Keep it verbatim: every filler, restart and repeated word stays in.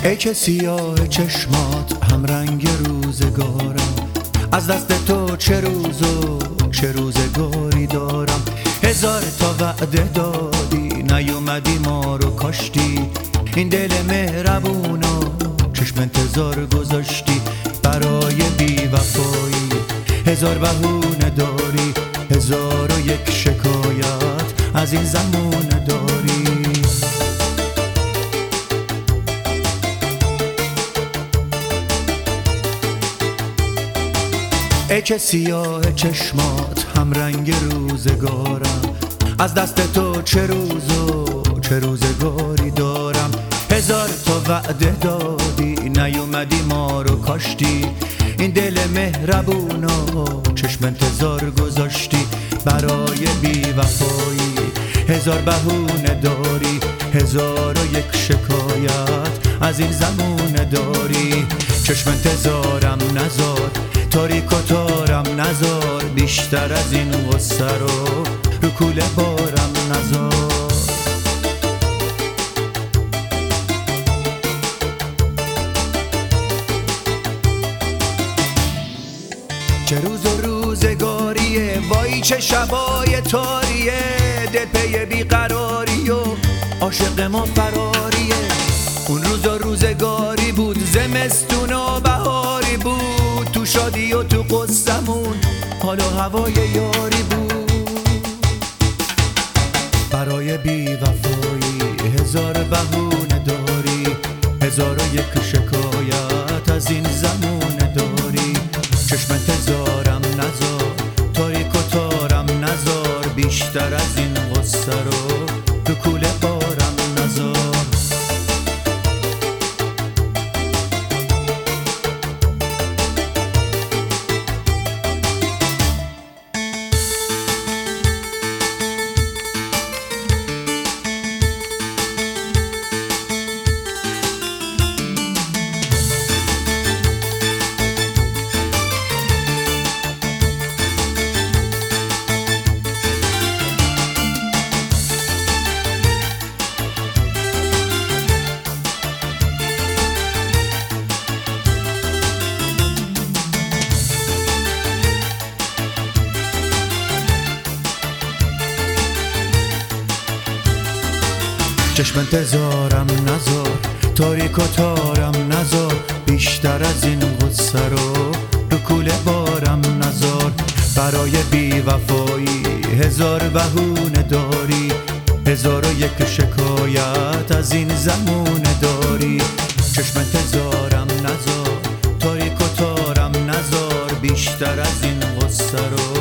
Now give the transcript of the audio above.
ای که سیاه چشمات هم رنگ روزگارم، از دست تو چه روز و چه روزگاری دارم. هزار تا وعده دادی نیومدی ما رو کاشتی، این دل مهربونو چشم انتظار گذاشتی. برای بی وفایی هزار بهونه داری، هزار و یک شکایت از این زمونه داری. ای که سیاه چشمات هم رنگ روزگارم، از دست تو چه روز و چه روزگاری دارم. هزار تا وعده دادی نیومدی ما رو کاشتی، این دل مهربونو چشم انتظار گذاشتی. برای بی وفایی هزار بهونه داری، هزار و یک شکایت از این زمونه داری. چشم انتظارم نزار، تاریک و تارم نزار، بیشتر از این غصه رو رو کوله بارم نزار. چه روز و روزگاریه، وای چه شبای تاریه، دل پی بیقراری و عاشق ما فراریه. اون روز و روزگاری بود، زمستون و بهاری بود، تو شادی و تو قصمون حال و هوای یاری بود. برای بی وفایی هزار بهونه داری، هزار و یک شکایت از این زمونه داری. چشم انتظارم نزار، تاریک و تارم نزار، بیشتر از این غصه رو تو کوله بارم نزار. چشم انتظارم نزار، تاریک و تارم نزار، بیشتر از این غصه رو رو کوله بارم نزار. برای بی وفایی هزار بهونه داری، هزار و یک شکایت از این زمونه داری. چشم انتظارم نزار، تاریک و تارم نزار، بیشتر از این غصه رو